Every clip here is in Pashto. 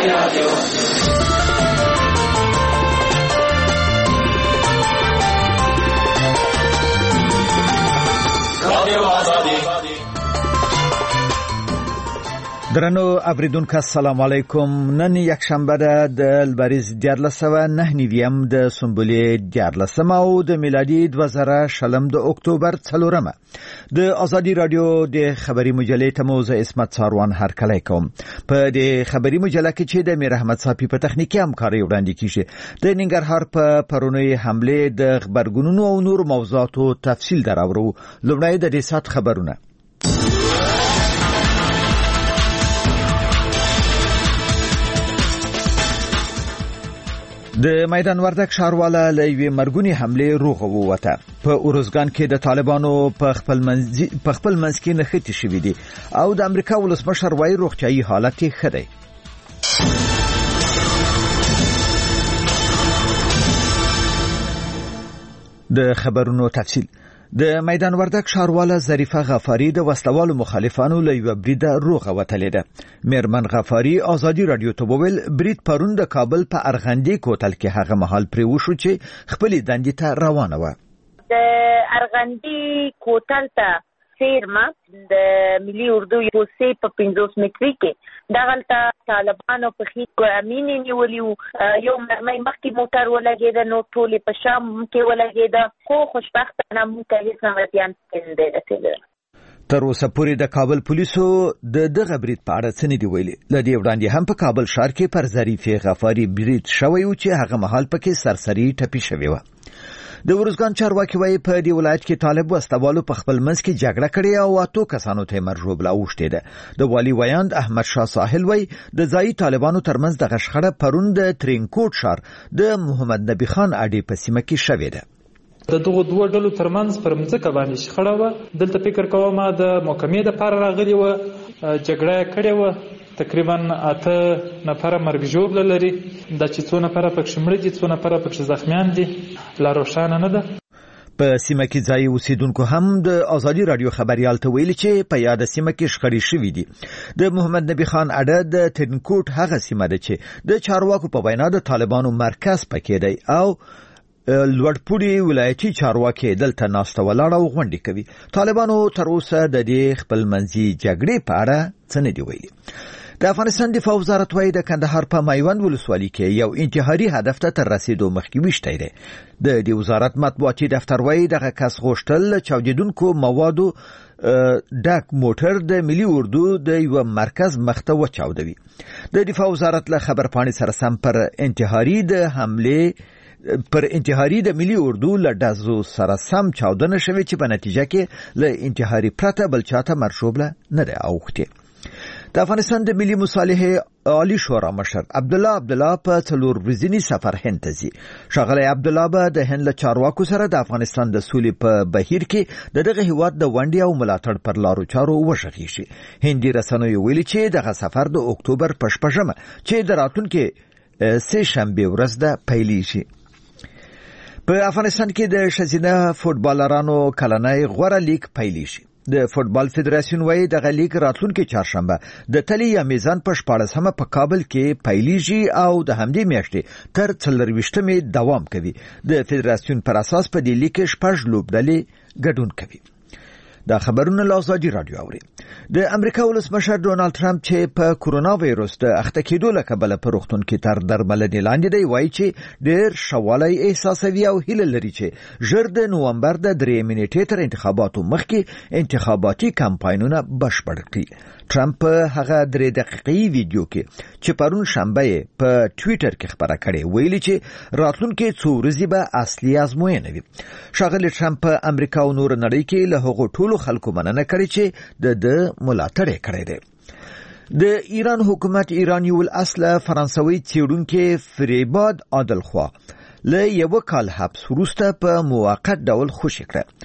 درنو اوریدونکو السلام علیکم. نن یک شنبه ده د لبریز 1409 د سنبولی 14 او د میلادي 2000 د اکتوبر 4 د ازادي رادیو د خبري مجلې ته موزه اسمت ساروان هرکلی کوم. په د خبري مجله کې چې د میر احمد صافي په تخنیکی همکاري وړاندې کیږي د ننګرهار په پرونی حمله د خبرګونونو او نور موضوعاتو تفصیل دراورو. لومړی د دې سات خبرونه. د میدان وردک ښارواله له یوې مرګونې حملې روغه ووته. په اورزګان کې د طالبانو په خپل منځ کې نښتې شوې دي او د امریکا ولسمشر وايي روغتیايي حالت یې ښه دی. د خبرونو تفصیل. د میدان وردک ښارواله ظریفه غفاری د وسلوالو مخالفانو له یو بریده روغه وتلې ده. میرمن غفاری ازادي رادیو ته وویل برید پرون د کابل په ارغندې کوتل کې هغه مهال پرې وشو چې خپلې دندې ته روانه وه. د ارغندې کوتل ته سیرما د ملي اردو پوسټ په 50 متري کې دغلته طالبانو په خېټ امینې نیولې یو مرمۍ مخکې موټر ولګېده نو ټولې په شام کې ولګېده خو خوشبختانه موږ ته هېڅ نمرتیان نه رسېدل. تر اوسه پورې د کابل پولیسو د دغه برید په اړه څه نه دي ویلي. له دې وړاندې هم په کابل ښار کې پر ظریفې غفاري برید شوی و چې هغه مهال پکې سرسري ټپي شوی و. د ورزګان چارواکي وايي په دې ولایت کې طالب وسلوالو په خپل منځ کې جګړه کړې او 8 کسانو ته مرګ ژوبله اوښتې ده. د والي ویاند احمد شاه ساحل وايي د ځایي طالبانو ترمنځ د غشخړه پرون د ترینکوټ ښار د محمد نبی خان اډې په سیمه کې شوې ده. د دغه دوه ډلو ترمنځ پر مځکه باندې شخړه و. دلته فکر کوم د محکمې د پاره راغلی و جګړه کړې و. تقریبا 8 نفر مرګ ژوبله لري. د چې څو نفر پکې مړه دي څو نفر پکې زخمیان دي لا روښانه نه ده. په سیمه کې ځای اوسیدونکو هم د ازادي رادیو خبريال ته ویلي چې په یاد سیمه کې شخړې شوې دي. د محمد نبی خان اډه د ترینکوټ هغه سیمه ده چې د چارواکو په وینا د طالبانو مرکز پکې دی او لوړپوړي ولایتي چارواکي دلته ناسته ولاړه او غونډې کوي. طالبانو تر اوسه د دې خپل منځي جګړې په اړه څه نه دی ویلي. د افغانستان دفاع وزارت وايي د کندهار په میوند ولسوالۍ کې یو انتحاري هدف ته تر رسیدو مخکې وشتای دی. د دې وزارت مطبوعاتي دفتر وايي دغه کس غوښتل چاودیدونکو موادو ډک موټر د ملي اردو د یو مرکز مخته وچاودوي. د دفاع وزارت له خبرپاڼې سره سم پر انتحاري د ملي اردو له ډزو سره سم چاودنه شوې چې په نتیجه کې له انتحاري پرته بل چاته مرګ ژوبله نه ده اوښتې. د افغانستان د ملي مصالحې عالی شورا مشر عبدالله په 4 ورځني سفر هند ته ځي. ښاغلی عبدالله به د هند له چارواکو سره د افغانستان د سولې په بهیر کې دغه هیواد د ونډې او ملاتړ پر لارو چارو وغږیږي. هندي رسنیو ویلي چې دغه سفر د اکتوبر په 8 چې د راتلونکي سه شنبه ورځ ده پیلیږي. په افغانستان کې د ښځینه فوټبالرانو کلنۍ غوره لیګ پیلیږي. د فوټبال فدراسیون وايي دغه لیګ راتلونکي چهارشنبه د تلي یا میزان په 14 په کابل کې پیلیږي او د همدې میاشتې تر 24 دوام کوي. د فدراسیون پر اساس په دې لیګ کې 6 لوبډلې ګډون کوي. دا خبرونه له ازادي رادیو اوري. د امریکا ولسمشر ډونالد ټرمپ چې په کورونا وایروس د اخته کېدو له کبله په روغتون کې تر درملنې لاندې دی وايي چې ډېر شوالی احساسوي او هیله لري چې ژر د نومبر د 3 نیټې تر انتخاباتو مخکې انتخاباتي کمپاینونه بشپړ کړي. ټرمپ په هغه 3 دقیقې ویډیو کې چې پرون شنبه په ټوئیټر کې خبره کړې ویلي چې راتلونکي څو ورځې به اصلي ازموینه وي. ښاغلی ټرمپ په امریکا او نور نړۍ کې له هغو ټولو خلکو مننه کړې چې د ملاتړ یې کړی دی. د ایران حکومت ایران یو اصله فرانسوي څېړونکي فریباد عادلخوا له 1 کال حبس وروسته په موقت ډول خوشي کړه.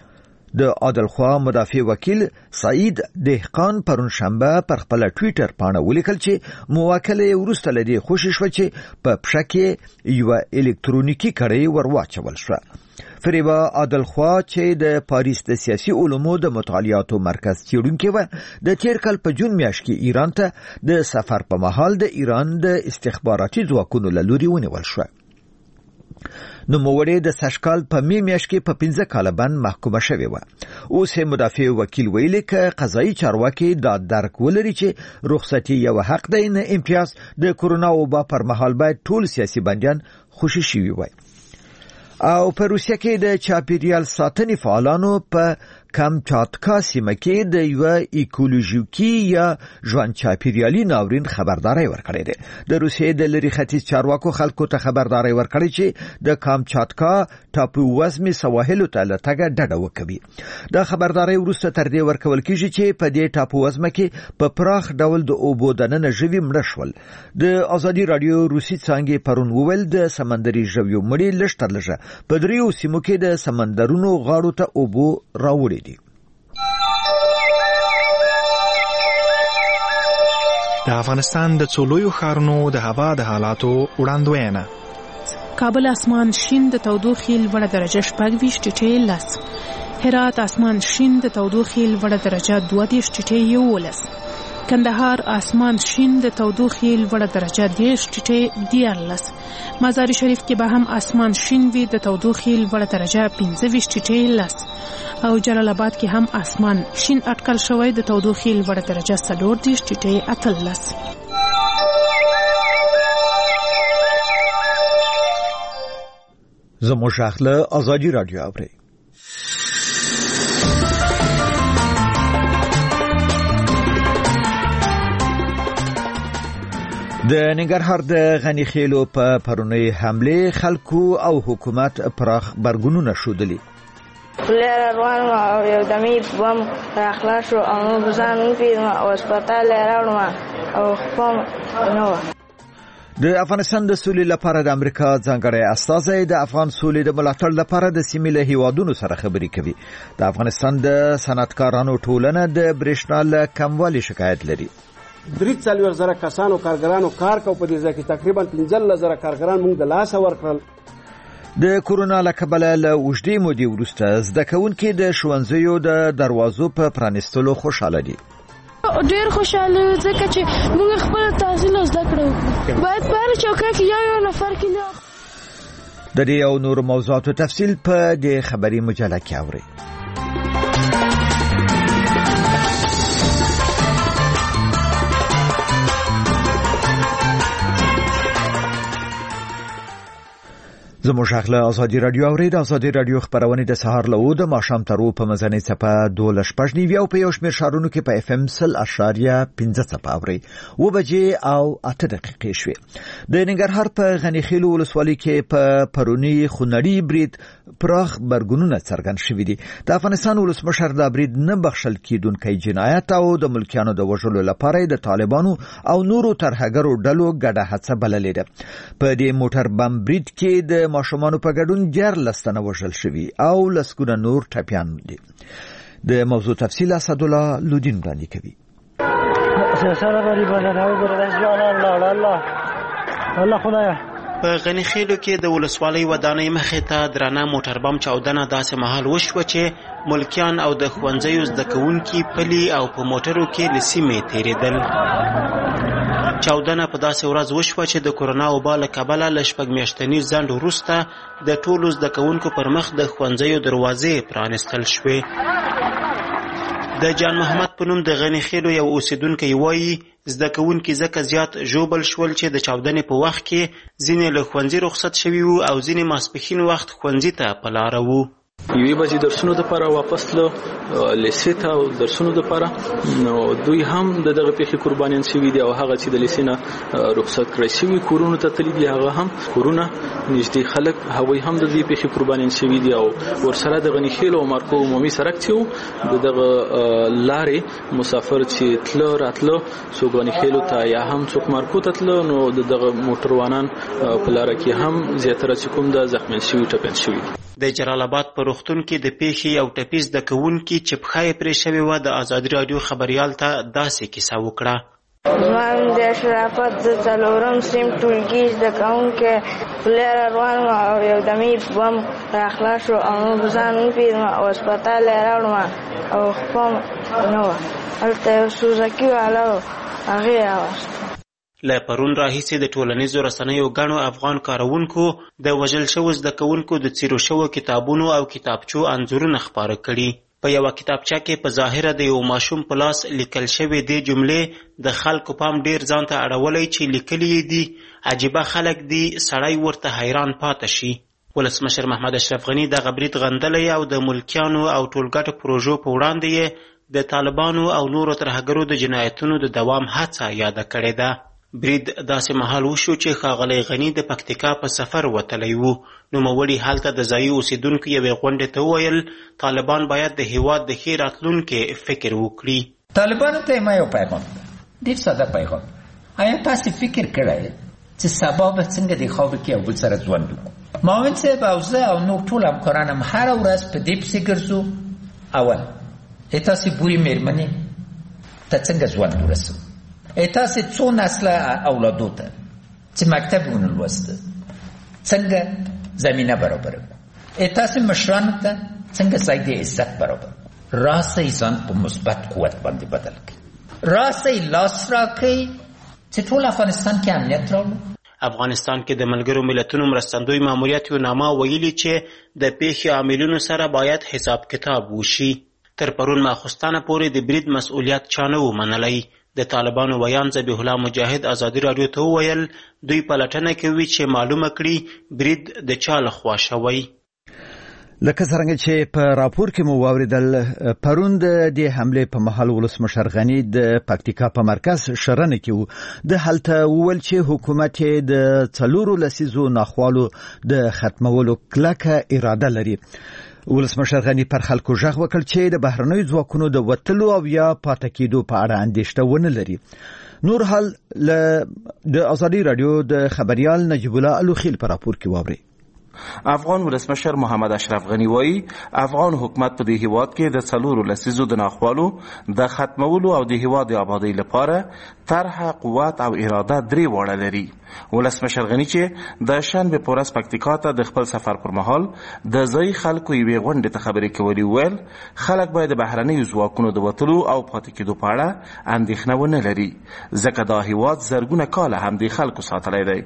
د عادلخوا مدافع وکیل سعید دهقان پرون شنبه پر خپل ټوئیټر باندې ولیکل چې موکله ورسته لدی خوشی شو چې په پښکه یو الکترونیکی کړی ورواچول شو. فریبا عادلخوا چې د پاریس د سیاسي علومو د مطالعاتو مرکز چیرونکو و د تیر کال په جون میاشت کې ایران ته د سفر په مهال د ایران د استخباراتي ځواکونو له لوري ونیول شو. نو موړې د سشکال په میاشت کې په 15 کال باندې محکومه شوې و. اوس مدافع وکیل ویلي ک قضایي چارواکي دا درک ولري چې رخصتي یو حق دی نه امتیاز. د کورونا وبا پر مهال باید ټول سیاسي بندیان خوشی شوي وي. او په روسیه کې د چاپیریال ساتنې فعالانو په کامچاتکا سیمه کې د یو ایکولوژیکي یا ژوند چاپیریالي ناورین خبرداري ورکړې ده. د روسیې د لری ختیځ چارواکو خلکو ته خبرداري ورکړې چې د کامچاتکا ټاپو وزمي سواحل ته لټګه ډډه وکوي. دا خبرداري وروسته تر دې ورکول کیږي چې په دې ټاپو وزمه کې په پراخ ډول د اوبو دننه ژوي مړ شول. د ازادي رادیو روسي څنګه پرون وویل د سمندري ژویو مړي لشترلجه په دریو سیمو کې د سمندرونو غاړو ته اوبو راوړي. د افغانستان د څولویو ښارونو د هوا د حالاتو وړاندوینه. کابل اسمان شین د تودوخې لوړه درجه 26.10. هرات اسمان شین د تودوخې لوړه درجه 22.11. کندهار اسمان شین د تودوخې لوړه درجه 10.14. مزار شریف کې به هم اسمان شین وي د تودوخې لوړه درجه 25.10. او جلال آباد کې هم اسمان شین اټکل شوی د تودوخې لوړه درجه 30.18. زموږ اخله ازادي رادیو اوري. د ننګرهار د غنی خیلو په پرونی حمله خلکو او حکومت پراخ برګونونه شودلی. لیر روان او یو دمی بم راخلاص او نو بزان پیډ او هسپتال راوړم او خپل نو. د افغانستان د سولې لپاره د امریکا ځانګړی استازی د افغان سولې د ملاتړ لپاره د سیمې له هیوادونو سره خبرې کوي. د افغانستان د صنعتکارانو ټولنه د برېښنا له کموالي شکایت لري. 3,000 کسانو کارګرانو کار کو په دې ځکه تقریبا 15,000 کارګران موږ د لاس ورکړل. د کورونا له کبله له اوږدې مودې وروسته زده کوونکي د ښوونځیو د دروازو په پرانیستلو خوشاله دي. ډېر خوشاله ځکه چې موږ خپل تحصیل زده کړو. باید په هر چوکۍ کې یو نفر کې نه. د دې او نور موضوعاتو تفصیل په دې خبري مجله کې اورئ. زموږ اخله ازادي رادیو اورید. ازادي رادیو خبرونه د سهار له د ماښام تر په مزنې صفه 12:15 او په یو شمېر شارونو کې په اف ام 0.15 صفه اوري. و بجې او 8 دقیقې شوې. د ننګرهار په غنی خیلو ولسوالۍ کې په پرونی خونړی برید پراخ برګونونه څرګند شوې دي. د افغانستان ولسمشر د برید نه بخښل کیدونکي جنایت او د ملکیانو د وژلو لپاره د طالبانو او نورو ترهګرو ډلو ګډه هڅه بللې ده. په دې موټر بم برید کې د ماشومانو په ګډون 14 تنه وژل شوي او لسګونه نور ټپیان دي. د موضوع تفصیل اسد الله لودین وړاندې کوي. په غنی خیلو کې د ولسوالۍ ودانۍ مخې ته درانه موټر بم چاودنه داسې مهال وشوه چې ملکیان او د ښوونځیو زده کوونکي پلي او په موټرو کې له سیمې تېرېدل. چاودنه په داسې ورځ وشوه چې د کورونا وبا له کبله له 6 میاشتني ځنډ وروسته د ټولو زده کوونکو پر مخ د ښوونځیو دروازې پرانیستل شوې. د جان محمد په نوم د غنی خیلو یو اوسیدونکی وایي زده کوونکي ځکه زیات ژوبل شول چې د چاودنې په وخت کې ځینې له ښوونځي رخصت شوي وو او ځینې ماسپښین وخت ښوونځي ته په لاره وو. یوې بجې درسونو دپاره واپس تلو لیسې ته او درسونو دپاره، نو دوی هم د دغه پیښې قربانیان شوي دي او هغه چې د لیسې نه رخصت کړی شوي کورونو ته تللي دي هغه هم کورونه نږدې خلک هغوی هم د دې پیښې قربانیان شوي دي او ورسره د غني خیل او مارکو عمومي سړک چې و د دغه لارې مسافر چې تله راتله څوک غني خیلو ته یا هم څوک مارکو ته تله نو د دغه موټروانان په لاره کې هم زیاتره چې کوم د زخمیان شوي ټپیان شوي دي. د جلال آباد په روغتون کې د پیښې یو ټپي زده کوونکي چې پښه یې پرې شوې وه د ازادي راډیو خبریال ته داسې کیسه وکړه. زما نوم د شرافت، زه 4م صنف ټولګي زده کوونکی لاره روان وم او یو دمې بم راخلاص شو او موږ ځان وپېدم او هسپتال یې راوړم او خپه نه وه. هلته یو سوزکي والا و، هغې راوست. له پرون راهیسې د ټولنیزو رسنیو ګڼو افغان کاروونکو د وژل شوو زده کوونکو د څیرو شوو کتابونو او کتابچو انځورونه خپاره کړي. په یوه کتابچه کې په ظاهره د یو ماشوم په لاس لیکل شوې دې جملې د خلکو پام ډیر ځان ته اړولی چې لیکلي یې دي عجیبه خلک دي، سړی ورته حیران پاته شي. ولسمشر محمد اشرف غني دغه برید غندلی او د ملکیانو او ټولګټو پروژو په وړاندې یې د طالبانو او نورو ترهګرو د جنایتونو د دوام هڅه یاده کړې ده. برید داسې مهال وشو چې ښاغلی غني د پکتیکا په سفر وتلی و. نوموړي هلته د ځایي اوسیدونکو یوې غونډې ته وویل طالبان باید د هیواد د ښې راتلونکي فکر وکړي. طالبانو ته ما یو پیغام، ډېر ساده پیغام. آیا تاسې فکر کړی چې سبا به څنګه د خاورې کې یو بل سره ژوند وکړو؟ معاون صاحب او زه او نور ټول همکاران هم هره ورځ په دې پسې ګرځو. اول تاسې بورې مېرمنې ته څنګه ژوند ورسوو؟ تاسې څو نسله اولادو ته چې مکتب ونه لوسته څنګه زمینه برابر کړو؟ تاسې مشرانو ته څنګه ځای د عزت برابر کړو؟ راسئ ځان په مثبت قوت باندې بدل کړئ. راسئ لاس راکړئ چې ټول افغانستان کې امنیت راوړو. افغانستان کې د ملګرو ملتونو مرستندوی ماموریت یوناما ویلي چې د پیښې عاملینو سره باید حساب کتاب وشي. تر پرون ماخوستانه پورې د برید مسؤلیت چا نه و منلی. د طالبانو ویان ذبیح الله مجاهد ازادي راډیو ته وویل دوی پلټنه کوي چې معلومه کړي برید د چا لخوا شوی. لکه څنګه چې په راپور کې مو واوریدل پرون د حمله په مهال ولسمشر غني د پکتیکا په مرکز شرنه کې د هلته وویل چې حکومت د 4 لسیزو ناخوالو د ختمولو کلکه اراده لري. ولسمشر غني پر خلکو ژغ وکړ چې د بهرنیو ځواکونو د وتلو او یا پاتې کېدو په اړه اندېښنه ونه لري. نور حال د ازادي راډیو د خبريال نجیب الله الوخیل پر راپور کې واوري. افغان ولسمشر محمد اشرف غني وایي افغان حکومت په دې هیواد کې د 4 لسیزو د ناخوالو د ختمولو او د هیواد د آبادی لپاره طرح، قوت او اراده 3 واړه لري. ولسمشر غني چې د شنبه په ورځ پکتیکا ته د خپل سفر پر مهال د ځای خلکو یوې غونډې ته خبرې کولې ویل خلک باید د بهرنیو ځواکونو د وتلو او پاتې کېدو په اړه اندېښنه ونه لري ځکه دا هیواد زرګونه کاله هم د خلکو ساتلی دی.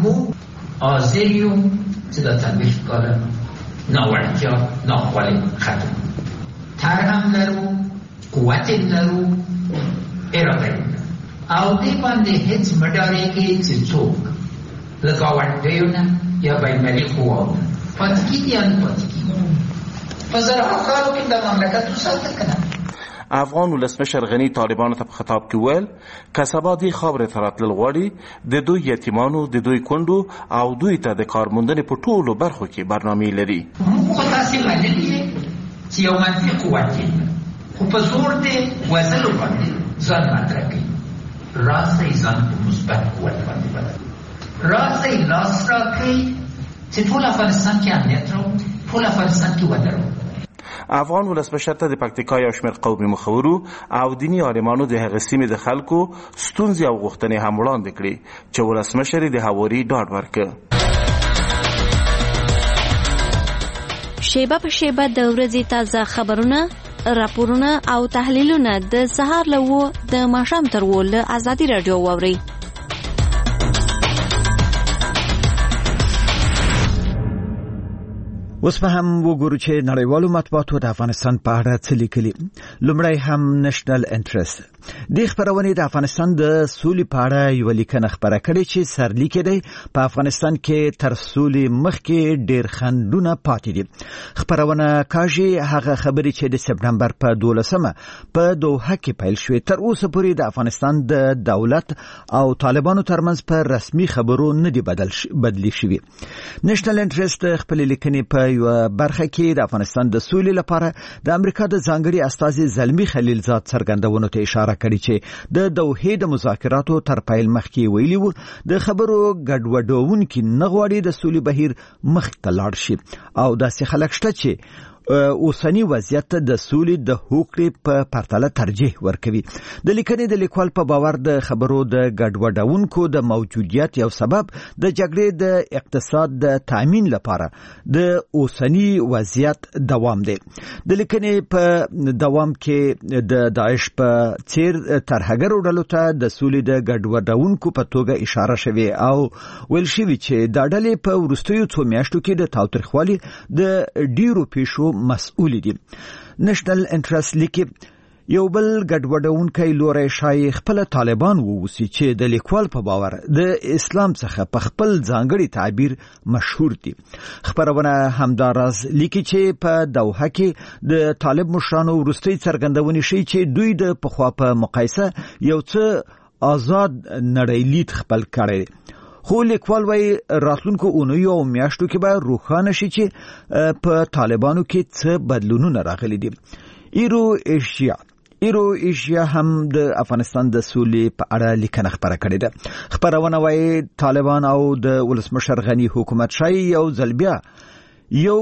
حاضر یو چې د تطبیق کاله ناوړتیا ناخوالې ختم طرح هم لرو، قوت هم لرو، اراده هم لرو او دې باندې هیڅ مډارېږي چې څوک له ګاونډیو نه یا بینالمللي قواو نه پاتې کېږي یا نه پاتې کېږي. په زرهاو کالو کې د مملکت وساتل که نه. افغان ولسمشر غني طالبانو ته په خطاب کې ویل که سبا دې خاورې ته راتلل غواړي د دوی یتیمانو، د دوی کونډو او دوی ته د کارموندنې په ټولو برخو کې برنامې لري. موږ خو تاسې منلي چې یو منفي قوت دی خو په زور دې وژلو باندې ځان مطرح کوي. راسئ ځان په مثبت قوت باندې بدل، راسئ لاس راکړئ چې ټول افغانستان کې امنیت راوړو، ټول افغانستان کې وده راوړو. افغان ولسمشر ته د پکتیکا یو شمېر قومي مخورو او دیني عالمانو د هغې سیمې د خلکو ستونزې او غوښتنې هم وړاندې کړې چې ولسمشر یې د هواري ډاډ ورکړ. شیبه په شیبه د ورځې تازه خبرونه، راپورونه او تحلیلونه د سهار له 9 د ماښام تر 10 له ازادي راډیو واورئ. اوس په هم وګورو چې نړیوالو مطبوعاتو د افغانستان په اړه څه لیکلي. لومړی هم نېشنل انټرست د خبرونې د افغانستان د سولې په اړه یو لیکنه خبره کړې چې سرلیک دی په افغانستان کې تر سولې مخکې ډېر خنډونه پاتې دي. خبرونه کاږي هغه خبرې چې د سپټمبر په 12مه په دوحه کې پیل شوې تر اوسه پورې د افغانستان د دولت او طالبانو ترمنځ په رسمي خبرو نه دي بدلی شوي. نېشنل انټرست خپل لیکنې په یو برخه کې د افغانستان د سولې لپاره د امریکا د ځانګړي استازي زلمی خلیلزاد څرګندونو ته اشاره کړې چې د دوحې د مذاکراتو تر پیل مخکې ویلي وو د خبرو ګډوډونکي نه غواړي د سولې بهیر مخ ته لاړ شي او داسې خلک شته چې اوسنی وضعیت د سولې د هوکړې په پرتله ترجیح ورکوي. د لیکنې د لیکوال په باور د خبرو د ګډوډونکو د موجودیت یو سبب د جګړې د اقتصاد د تامین لپاره د اوسنی وضعیت دوام دی. د لیکنې په دوام کې د داعش په څیر ترهګرو ډلو ته د سولې د ګډوډونکو په توګه اشاره شوی او ویل شوی چې دا ډلې په وروستیو څو میاشتو کې د تاوتریخوالي د ډیرو پیښو مسؤل دي. نېشنل انټرست لیکي یو بل ګډوډونکی لوري شای خپل طالبان ووسی چې د لیکوال په باور د اسلام څخه په خپل ځانګړي تعبیر مشهور دي. خبرونه همدارز لیکي چې په دوحه کې د طالب مشرانو وروستي څرګندونې شي چې دوی د پخوا په مقایسه یو څه آزاد نړیلید خپل کړي. خو لیکوال وایي راتلونکو اونیو او میاشتو کې به روښانه شي چې په طالبانو کې څه بدلونونه راغلي دي. ایرو ایشیا هم د افغانستان د سولې په اړه لیکنه خبره کړې ده. خبرونه وایي طالبان او د ولسمشر غنی حکومت شای یو ځل بیا یو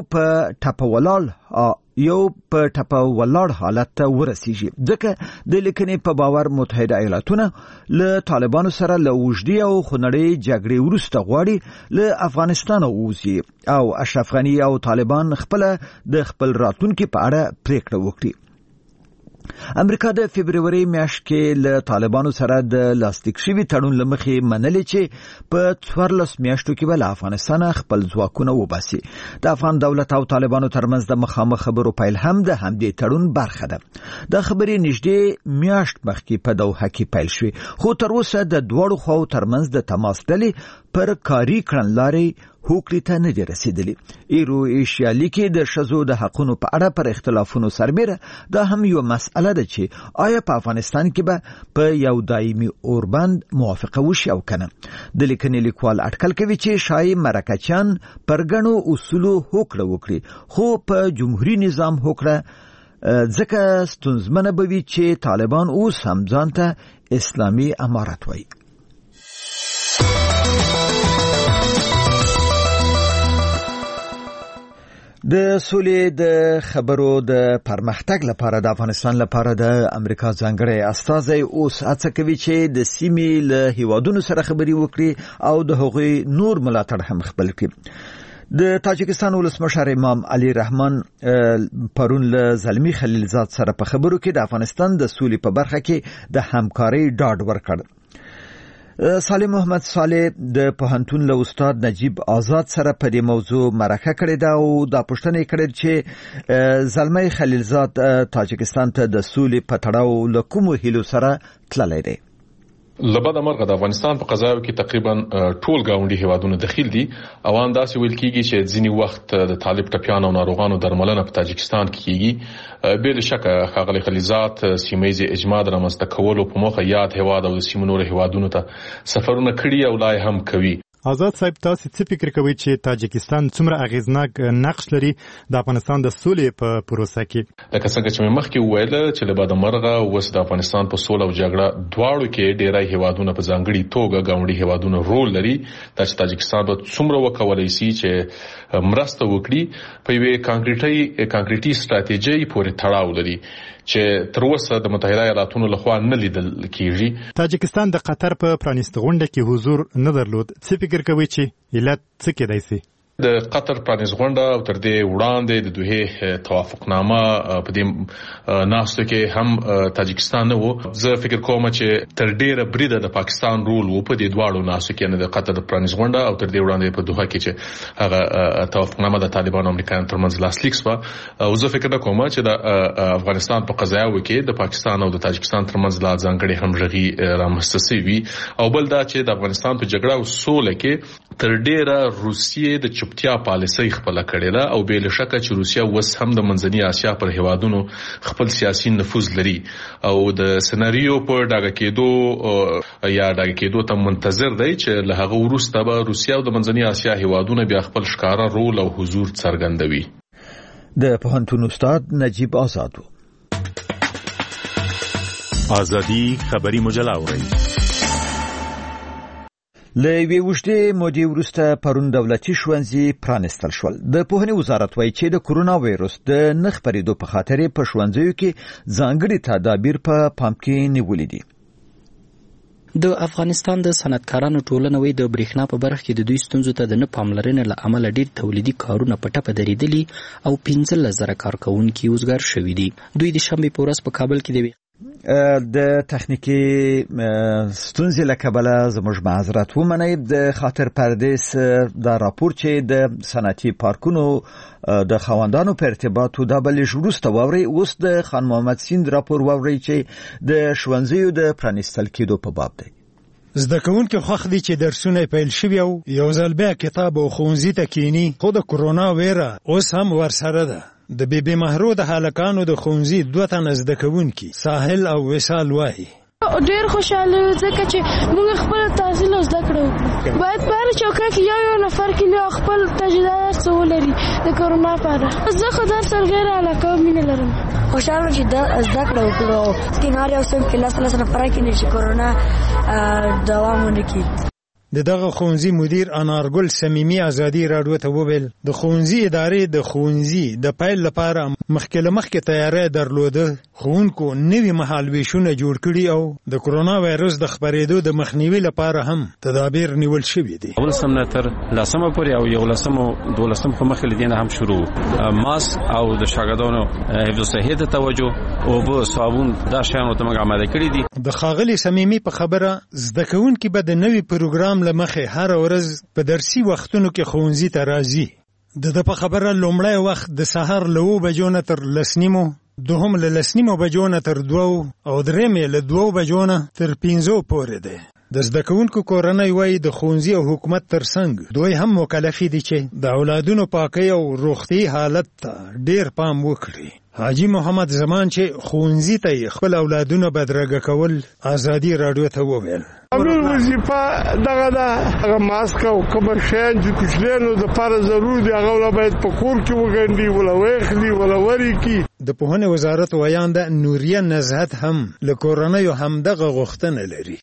په ټپه ولاړ حالت ته ورسیږي. ځکه د لیکنې په باور متحده ایالاتونه له طالبانو سره له اوږدې او خونړۍ جګړې وروسته غواړي له افغانستان ووځي او اشرف غنی او طالبان د خپل راتلونکي په اړه پریکړه وکړي. امریکا د فبرवरी میاشت کې له طالبانو سره د لاسلیک شوي تړون لمخې منلې چې په 14 میاشتو کې به له افغانستان خپل ځواکونه وباسي. د افغان دولت او طالبانو ترمنځ د مخامخ خبرو پیل هم د همدې تړون برخه ده. د خبرې نږدې میاشت مخکې په دوحه کې پیل شوې خو تر اوسه د دواړو خواو ترمنځ د تماس ډلې پر کاري کړنلارې هوکړې ته نه دي رسیدلي. ایرو ایشیا لیکي د ښځو د حقونو په اړه پر اختلافونو سربیره دا هم یو مسئله ده چې آیا په افغانستان کې به په یو دایمي اوربند موافقه وشي او کنه. د لیکنې لیکوال اټکل کوي چې شای مرکچیان پر ګڼو اصولو هوکړه وکړي خو په جمهوریت نظام هوکړه ځکه ستونزمنه به وي چې طالبان اوس هم ځان ته اسلامي امارت وایي. د سولې د خبرو د پرمختګ لپاره د افغانستان لپاره د امریکا ځانګړي استازي اوس هڅه کوي چې د سیمې له هیوادونو سره خبري وکړي او د هغوی نور ملاتړ هم خپل کړي. د تاجکستان ولسمشر امام علي رحمان پرون له زلمی خلیلزاد سره په خبرو کې د افغانستان د سولې په برخه کې د همکارۍ ډاډ ورکړ. صالح محمد صالح د پوهنتون له استاد نجیب آزاد سره په دې موضوع مرکه کړې ده او دا پوښتنه کړې چې زلمی خلیلزاد تاجکستان ته د سولې په تړاو له کومو هیلو سره تللی دی. لبد مرغه د افغانستان په قضاوت کې تقریبا ټول گاونډي هیوادونو دخیل دي او انداسې ویل کیږي چې ځینی وخت د طالب ټپیانو او ناروغانو درملنه په تاجکستان کې کیږي. بل شک خاغلی خلیلزاد سیمایي اجماع رامنځته کولو په موخه یاد هیواد او سیمو نور هیوادونو ته سفرونه کړي او لای هم کوي. آزاد صاحب تاسو څه فکر کوئ چې تاجکستان څومره اغیزناک نقش لري د افغانستان د سولې په پروسه کې؟ لکه څنګه چې مخکې وویل چې له بعد مرغه اوس د افغانستان په سوله او جګړه دواړو کې ډیری هیوادونه په ځانګړي توګه گاونډي هیوادونه رول لري. چې تاجکستان به څومره وکولای شي چې مرسته وکړي په یوه کانکریټي ستراتیژي پورې تړاو لري چې تر اوسه د متحده ایالاتونو لخوا نه لیدل کیږي. تاجکستان د قطر په پرانیست غونډه کې حضور نه درلود. څه فکر کوي چې علت څه کېدای شي؟ د قطر پرانیست غونډه او تر دې وړاندې د دوحې توافقنامه په دې ناستو کې هم تاجکستان نه وو. زه فکر کوم چې تر ډیره بریده د پاکستان رول وو په دې دواړو ناستو کې، نه د قطر د پرانیست غونډه او تر دې وړاندې په دوحه کې چې هغه توافقنامه د طالبان او امریکایانو ترمنځ لاسلیک شوه. او زه فکر کوم چې د افغانستان په قضایا کې د پاکستان او د تاجکستان ترمنځ لا ځانګړي همغږي رامنځته شوي. او بل دا چې د افغانستان په جګړه او سوله کې تر ډیره روسیې د چپتیا پالیسۍ خپل کړې ده او بل شک چې روسیا وس هم د منځنۍ اسیا پر هیوادونو خپل سیاسي نفوذ لري او د سناریو په ډاګه کېدو ته منتظر دی چې له هغه وروسته به روسیا او د منځنۍ اسیا هیوادونو بیا خپل ښکارا رول او حضور څرګندوي. د پوهنتون استاد نجیب آزاد آزادی خبری مجله اوري. له وی وشته مودې وروسته پرون دولتي ښوونځي پرانستل شول. د پوهنې وزارت وایي چې د کورونا وایروس د نه خپرېدو په خاطر په ښوونځیو کې ځانګړي تدابیر په پام کې نیولې دي. د افغانستان د صنعتکارانو ټولنه وایي د برېښنا په برخه کې د دوی ستونزو ته د نه پاملرنې له امله ډېر تولیدي کارونه په ټپه درېدلي او 15,000 کارکوونکي وزګار شوي دي. دوی د شنبې په ورځ په کابل کې د تخنیکی ستونزې له کبله زموږ معذرت ومنئ. د خاطر پردیس دا راپور چې د صنعتي پارکونو د خواندانو په ارتباط دا بلې وروسته واوري. اوس د خان محمد سیند راپور واوري چې د ښوونځیو د پرانیستل کېدو په باب دی. زده کوونکي خوښ دي چې درسونه پیل شوي او یو ځل بیا کتاب او ښوونځي ته کینی، خو د کورونا ویره اوس هم ورسره ده. د بیبي مهرو د هلکانو د ښوونځي 2 تنه زده کوونکي ساحل او وصال وایي ډېر خوشاله ځکه چې موږ خپل تحصیل زده کړو. باید په هر چوکۍ کې یو نفر کې خپل تجربه ولري د کورونا په اړه. زه خو درس سره ډېره علاقه مینه لرم. خوشاله چې زده کړو سکینار یو سم کلاس نفر کې نشي کورونا دوام ونکړي. دغه ښوونځي مدیر انارګل سمیمي ازادي راډیو ته وویل د ښوونځي ادارې د ښوونځي د پیل لپاره مخکې تیاری درلوده. ښوونکو نوي مهالویشونه جوړ کړي او د کورونا وایرس د خپرېدو د مخنیوي لپاره هم تدابیر نیول شوي دي. اول سم تر لسمه پورې او 11 په مخکې لدینه هم شروع ماسک او د شاګردانو حفظ صحت ته توجه او به صابون دا شیانو ته موږ آماده کړی دي. د ښاغلي سمیمي په خبره زده کوونکي به د نوي پروګرام لمخه هر ورځ په درسي وختونو کې ښوونځي ته راځي. د په خبره لومړی وخت د سحر له 9 بجو نه تر 10:30، دوهم له 10:30 بجو نه تر 2 او درېم له 2 بجو نه تر 5 پورې دی. د زده کوونکو کورنۍ وایي د ښوونځي او حکومت ترڅنګ دوی هم مکلف دي چې د اولادونو پاکۍ او روغتي حالت ته ډېر پام وکړي. حاجی محمد زمان چې ښوونځي ته خپل اولادونه بدرګه کول ازادي راډیو ته وویل امیر وظیفه دغه هغه ماسک او کوم شیان چې کوچلینو د لپاره ضروري دي هغه باید په کور کې وګڼي ولا وېخلي ولا وری کی. د پوهنې وزارت ویانده نوریه نزهت هم له کورنیو هم دغه غوښتنه لري.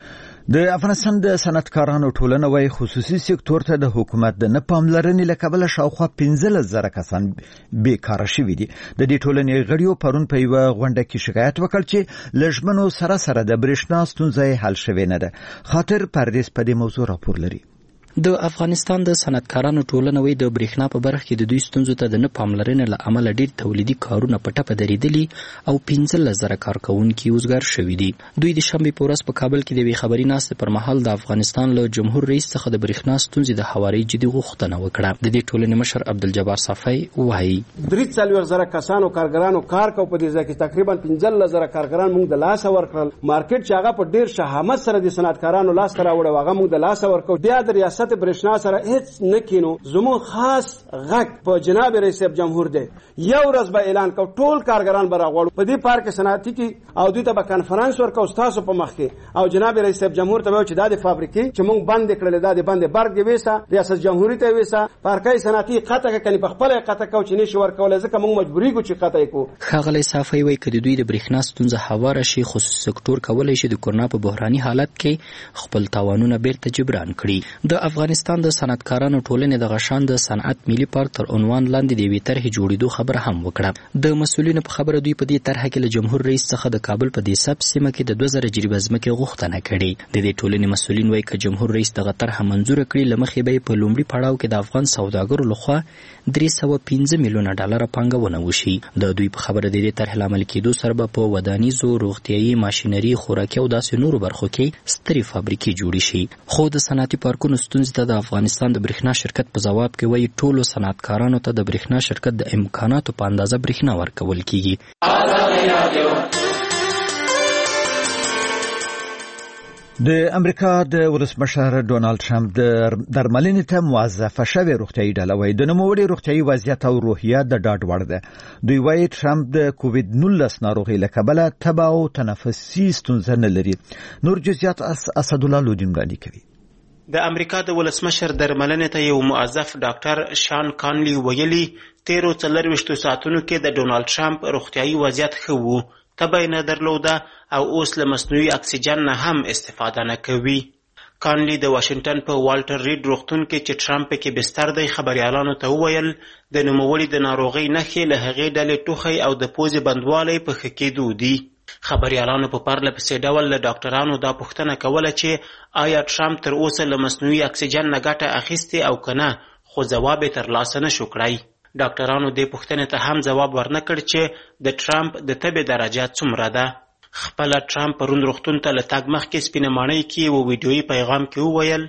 د افغانستان د صنعتکارانو ټولنه وايي خصوصي سکتور ته د حکومت د نه پاملرنې له کبله شاوخوا 15,000 کسان بیکاره شوي دي. د دې ټولنې غړیو پرون په یوه غونډه کې شکایت وکړ چې له ژمنو سره د برېښنا ستونزه حل شوې نه ده. خاطر پردیس په دې موضوع راپور لري. د افغانستان د صنعتکارانو ټولنه وایي د برېښنا په برخه کې د دوی ستونزو ته د نه پاملرنې له امله ډېر تولیدي کارونه په ټپه درېدلي او 15,000 کارکوونکي وزګار شوي دي. دوی د شنبې په ورځ په کابل کې د یوې خبري ناستې پر مهال د افغانستان له جمهور رئیس څخه د برېښنا ستونزې د هوارۍ جدي غوښتنه وکړه. د دې ټولنې مشر عبدالجبار صافی وایي 43,000 کسانو کارګرانو کار کو په دې ځای کې تقریبا 15,000 کارګران موږ د لاس ورکړل. مارکیټ چې هغه په ډېر شهامت سره د صنعتکارانو لاس راوړ هغه موږ د لاس ورکو. بیا د ریاست برېښنا سره هیڅ نکینو. زمو خاص غږ په جناب رئیس جمهور دی. یو ورځ به اعلان کو ټول کارګران به راغړو په دې پارک صنعتي کې او دوی ته به کانفرنس ورکو تاسو په مخ کې او جناب رئیس جمهور ته وایي چې دا د فابریکې چې موږ بند کړل دا د بند برګ دی ویسا ریاست جمهوریت ته ویسا پارکای صنعتي قطع کني په خپل قطع کو چې نشي ورکول ځکه موږ مجبوري کو چې قطع کو. خاغلی صافی وایي کله دوی د برېښنا ستونزه هواره شي خصوصي سکتور کولای شي د کورونا په بحراني حالت کې خپل تاوانونه بیرته جبران کړي. د افغانستان د صنعتکارانو ټولنې د غشان د صنعت ملي پارک تر عنوان لاندې د یوې طرحې جوړېدو خبره هم وکړه. د مسؤلینو په خبره دوی په دې طرحه کې له جمهور رئیس څخه د کابل په دې سب سیمه کې د 2000 جریبه ځمکې غوښتنه کړې. د دې ټولنې مسؤلین وایي که جمهور رئیس دغه طرحه منظوره کړي له مخې به په لومړي پړاو کې د افغان سوداګرو لخوا 315 میلیونه ډالر پانګونه وشي. د دوی په خبره د دې طرحې عمل کېدو سره به په ودانیزو روغتیايي ماشینري خوراکي او داسې نورو برخو کې سترې فابریکې جوړې شي. خو د صنعتي پارکونو ستونزې ته د افغانستان د برېښنا شرکت په جواب کې وایي ټولو صنعتکارانو ته د برېښنا شرکت د امکاناتو په اندازه برېښنا ورکول کیږي. د امریکا د ولسمشر ډونالد ترامپ د درملنې ته موظفه شوې روغتیايي ډله وایي د نوموړي روغتیايي وضعیت او روحیه د ډاډ وړ ده. دوی وایي ترامپ د کووید 19 ناروغۍ له کبله تبه او تنفسي ستونزه نه لري. نور جزئیات اسدالله لودین وړاندې کوي. د امریکا د ولسمشر درملنې ته یو موظف ډاکټر شان کانلی ویلي 13 ساعتونو کې د ډونالد ترامپ روغتیايي وضعیت ښه و، تبه نه درلوده او اوس له مصنوعي اکسیجن نه هم استفاده نه کوي. کانلی د واشنگټن په والټر ریډ روغتون کې چې ترامپ کې بستر دی خبريالانو ته وویل د نوموړي د ناروغۍ نښې له هغې ډلې ټوخی او د پوزې بندوالی په ښه کېدو دي. خبريالانو په پرله پسې ډول له ډاکټرانو دا پوښتنه کوله چې آیا ترامپ تر اوسه له مصنوعي اکسیجن نه ګټه اخیستې او که نه، خو ځواب یې ترلاسه نه شو کړی. ډاکټرانو دې پوښتنې ته هم ځواب ورنکړ چې د ترامپ د تبې درجه څومره ده. خپله ترامپ پرون روغتون ته له تګ مخکې سپینه ماڼۍ کې یو ویډیویي پیغام کې وویل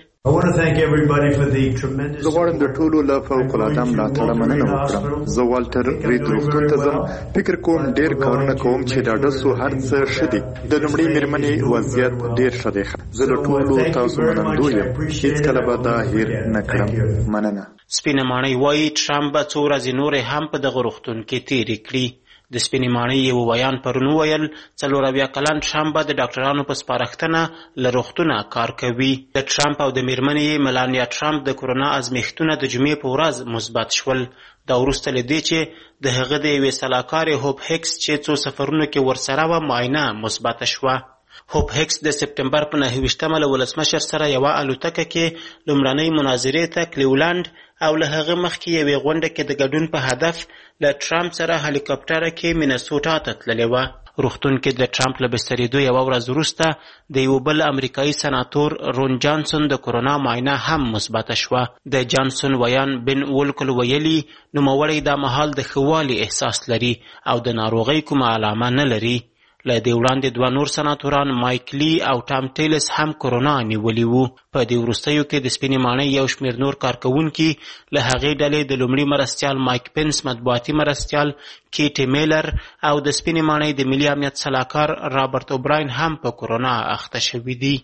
زه غواړم د ټولو له فوق‌العاده ملاتړه مننه وکړم. زه والټر ریډ روغتون ته ځم. فکر کوم ډېر کارونه کوم چې ډاډه سو هر څه ښه دي. د لومړۍ مېرمنې وضعیت ډېر ښه دی. زه له ټولو تاسو منندوی یم. هېڅکله به دا هېر نه کړم. مننه. سپینه ماڼۍ وایي ترامپ به څو ورځې نورې هم په دغه روغتون کې تېرې کړي. د سپینې ماڼۍ یو ویان پرون وویل 40 کلن ترامپ به د ډاکټرانو په سپارښتنه له روغتونه کار کوي. د ترامپ او د مېرمنې ملانیا ترامپ د کورونا ازمېښتونه د جمعې په ورځ مثبت شول. دا وروسته له دې چې د هغه د یوې سلاکارې هوپ هیکس چې څو سفرونو کې ورسره وه معاینه مثبته شوه. هوپ هیکس د سپټمبر په 9 له ولسمشر سره یوه الوتکه کې لومړنۍ مناظرې ته کلیولند او له هغه مخکې یوې غونډه کې د ګډون په هدف له ترامپ سره هلیکاپټره کې مینسوټا ته تللې وه. روغتون کې د ترامپ له بسترېدو یوه ورځ وروسته د یو بل امریکایي سناتور رون جانسون د کورونا معاینه هم مثبته شوه. د جانسون ویان بن وولکل ویلي نوموړی دا مهال د ښه والي احساس لري او د ناروغۍ کومه علامه نه لري. له دې وړاندې 2 نور سناتوران مایک لی او ټام ټیلس هم کورونا نیولي وو. په دې وروستیو کې د سپینې ماڼۍ یو شمېر نور کارکوونکي له هغې ډلې د لومړي مرستیال مایک پنس مطبوعاتي مرستیال کیټي میلر او د سپینې ماڼۍ د ملي امنیت سلاکار رابرټ اوبراین هم په کورونا اخته شوي دي.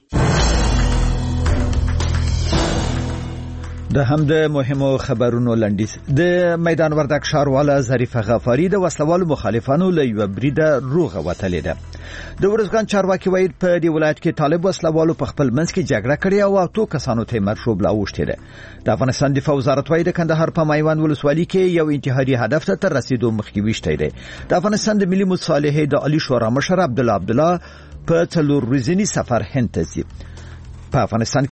د هم د مهمو خبرونو لنډیز. د میدان وردک ښارواله ظریفه غفاري د وسلوالو مخالفانو له یوه بریده روغه وتلې ده. د ورزګان چارواکي وایي په دې ولایت کې طالب وسلوالو په خپل منځ کې جګړه کړې او 8 کسانو ته مرشوب لا اوښتې ده. د افغانستان دفاع وزارت وایي د کندهار په میوند ولسوالي کې یو انتحاري هدف ته تر رسیدو مخکې ویشتی دی. د افغانستان د ملي مصالحې د عالی شورا مشر عبدالله په 4 ورځني سفر هند ته ځي. په افغانستان